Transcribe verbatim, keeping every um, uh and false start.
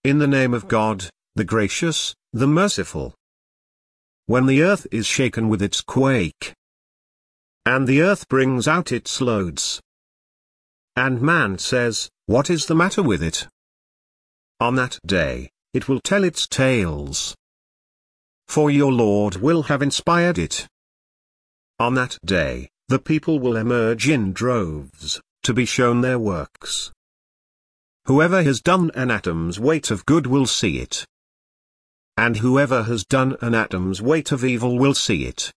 In the name of God, the gracious, the merciful. When the earth is shaken with its quake, and the earth brings out its loads, and man says, "What is the matter with it?" On that day, it will tell its tales. For your Lord will have inspired it. On that day, the people will emerge in droves, to be shown their works. Whoever has done an atom's weight of good will see it. And whoever has done an atom's weight of evil will see it.